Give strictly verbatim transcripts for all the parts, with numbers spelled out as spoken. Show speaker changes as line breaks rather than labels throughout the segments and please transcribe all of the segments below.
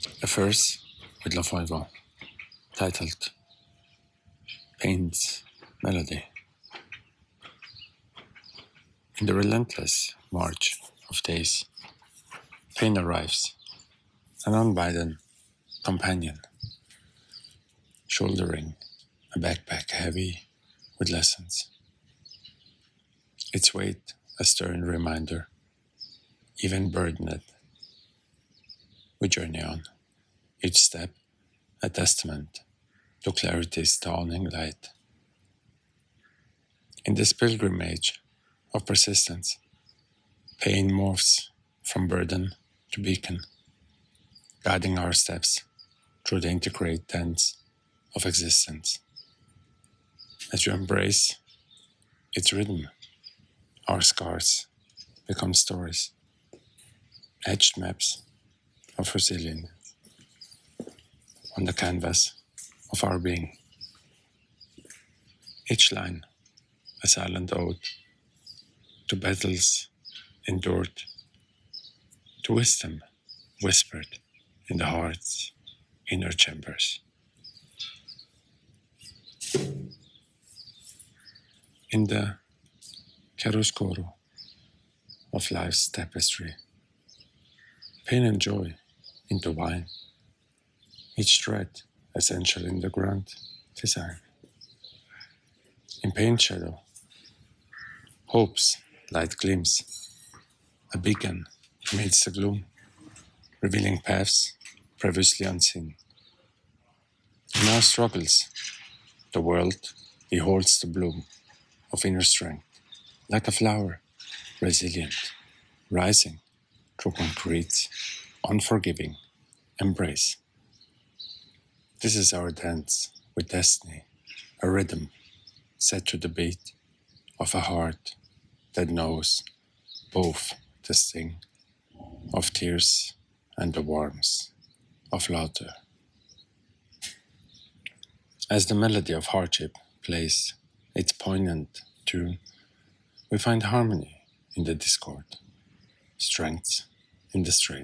A verse with La Foivant, titled Pain's Melody. In the relentless march of days, pain arrives, an unbidden companion, shouldering a backpack heavy with lessons. Its weight a stern reminder, even burdened. We journey on, each step a testament to clarity's dawning light. In this pilgrimage of persistence, pain morphs from burden to beacon, guiding our steps through the intricate dance of existence. As you embrace its rhythm, our scars become stories, etched maps of resilience on the canvas of our being. Each line a silent ode to battles endured, to wisdom whispered in the heart's inner chambers. In the chiaroscuro of life's tapestry, pain and joy intertwine, each thread essential in the grand design. In pain's shadow, hope's light gleams, a beacon amidst the gloom, revealing paths previously unseen. In our struggles, the world beholds the bloom of inner strength, like a flower, resilient, rising through concrete's unforgiving embrace. This is our dance with destiny, a rhythm set to the beat of a heart that knows both the sting of tears and the warmth of laughter. As the melody of hardship plays its poignant tune, we find harmony in the discord, strength in the strain.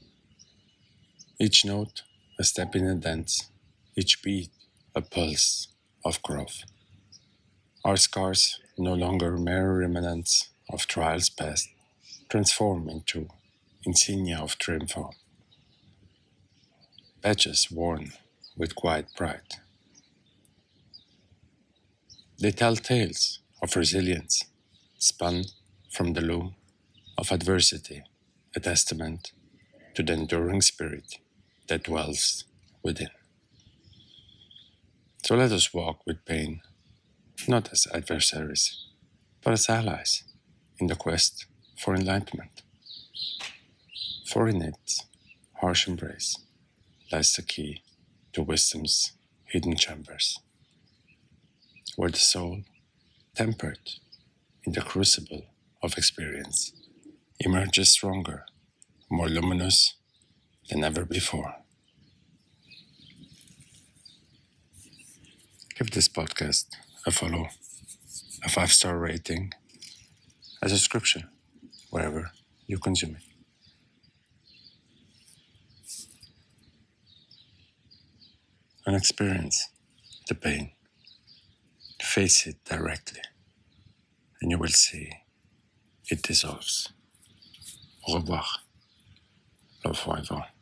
Each note a step in a dance, each beat a pulse of growth. Our scars, no longer mere remnants of trials past, transform into insignia of triumph, badges worn with quiet pride. They tell tales of resilience, spun from the loom of adversity, a testament to the enduring spirit that dwells within. So let us walk with pain, not as adversaries, but as allies in the quest for enlightenment. For in its harsh embrace lies the key to wisdom's hidden chambers, where the soul, tempered in the crucible of experience, emerges stronger, more luminous than ever before. Give this podcast a follow, a five-star rating, a subscription, wherever you consume it. And experience the pain. Face it directly, and you will see it dissolves. Au revoir, La Foivant.